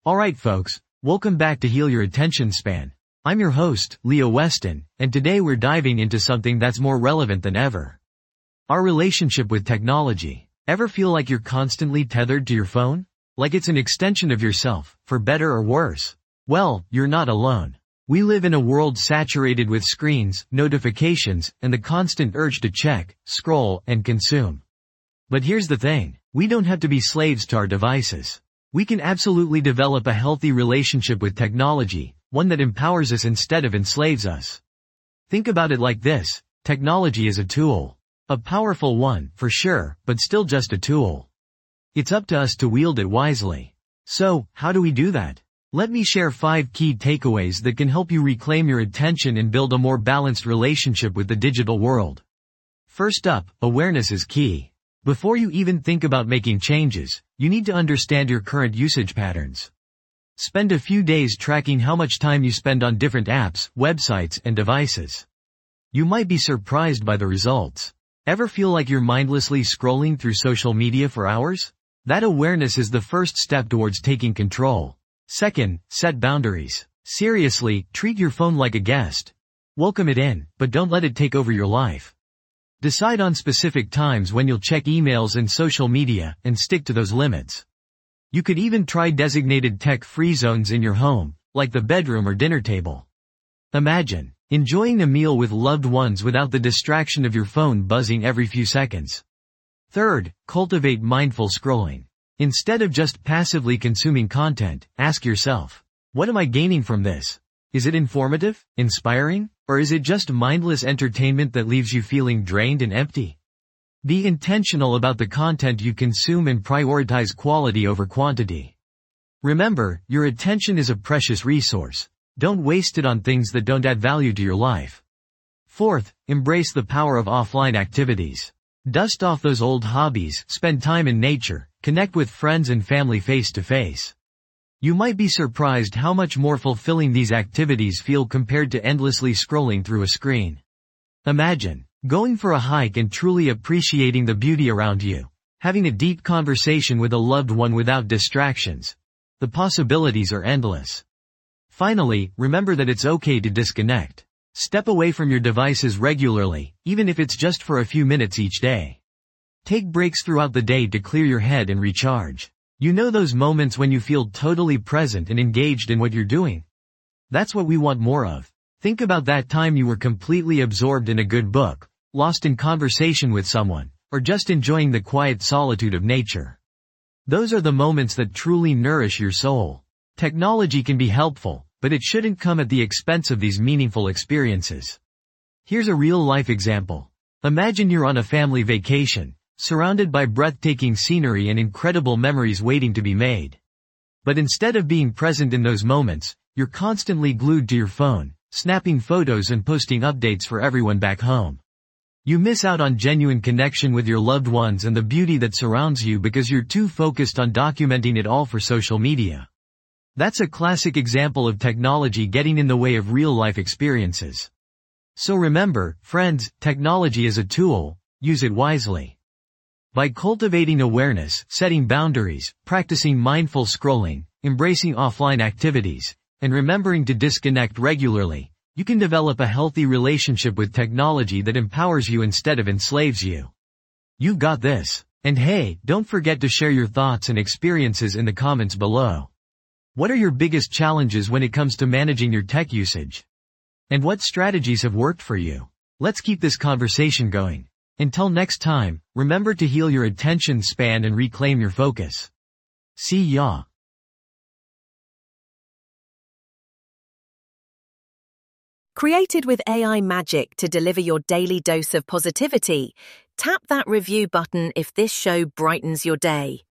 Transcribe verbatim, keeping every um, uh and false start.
Alright folks, welcome back to Heal Your Attention Span. I'm your host, Leo Weston, and today we're diving into something that's more relevant than ever. Our relationship with technology. Ever feel like you're constantly tethered to your phone? Like it's an extension of yourself, for better or worse? Well, you're not alone. We live in a world saturated with screens, notifications, and the constant urge to check, scroll, and consume. But here's the thing. We don't have to be slaves to our devices. We can absolutely develop a healthy relationship with technology, one that empowers us instead of enslaves us. Think about it like this. Technology is a tool. A powerful one, for sure, but still just a tool. It's up to us to wield it wisely. So, how do we do that? Let me share five key takeaways that can help you reclaim your attention and build a more balanced relationship with the digital world. First up, awareness is key. Before you even think about making changes, you need to understand your current usage patterns. Spend a few days tracking how much time you spend on different apps, websites, and devices. You might be surprised by the results. Ever feel like you're mindlessly scrolling through social media for hours? That awareness is the first step towards taking control. Second, set boundaries. Seriously, treat your phone like a guest. Welcome it in, but don't let it take over your life. Decide on specific times when you'll check emails and social media, and stick to those limits. You could even try designated tech-free zones in your home, like the bedroom or dinner table. Imagine enjoying a meal with loved ones without the distraction of your phone buzzing every few seconds. Third, cultivate mindful scrolling. Instead of just passively consuming content, ask yourself, what am I gaining from this? Is it informative, inspiring, or is it just mindless entertainment that leaves you feeling drained and empty? Be intentional about the content you consume and prioritize quality over quantity. Remember, your attention is a precious resource. Don't waste it on things that don't add value to your life. Fourth, embrace the power of offline activities. Dust off those old hobbies, spend time in nature, connect with friends and family face to face. You might be surprised how much more fulfilling these activities feel compared to endlessly scrolling through a screen. Imagine going for a hike and truly appreciating the beauty around you, having a deep conversation with a loved one without distractions. The possibilities are endless. Finally, remember that it's okay to disconnect. Step away from your devices regularly, even if it's just for a few minutes each day. Take breaks throughout the day to clear your head and recharge. You know those moments when you feel totally present and engaged in what you're doing? That's what we want more of. Think about that time you were completely absorbed in a good book, lost in conversation with someone, or just enjoying the quiet solitude of nature. Those are the moments that truly nourish your soul. Technology can be helpful, but it shouldn't come at the expense of these meaningful experiences. Here's a real-life example. Imagine you're on a family vacation, surrounded by breathtaking scenery and incredible memories waiting to be made. But instead of being present in those moments, you're constantly glued to your phone, snapping photos and posting updates for everyone back home. You miss out on genuine connection with your loved ones and the beauty that surrounds you because you're too focused on documenting it all for social media. That's a classic example of technology getting in the way of real-life experiences. So remember, friends, technology is a tool, use it wisely. By cultivating awareness, setting boundaries, practicing mindful scrolling, embracing offline activities, and remembering to disconnect regularly, you can develop a healthy relationship with technology that empowers you instead of enslaves you. You've got this. And hey, don't forget to share your thoughts and experiences in the comments below. What are your biggest challenges when it comes to managing your tech usage? And what strategies have worked for you? Let's keep this conversation going. Until next time, remember to heal your attention span and reclaim your focus. See ya. Created with A I magic to deliver your daily dose of positivity, tap that review button if this show brightens your day.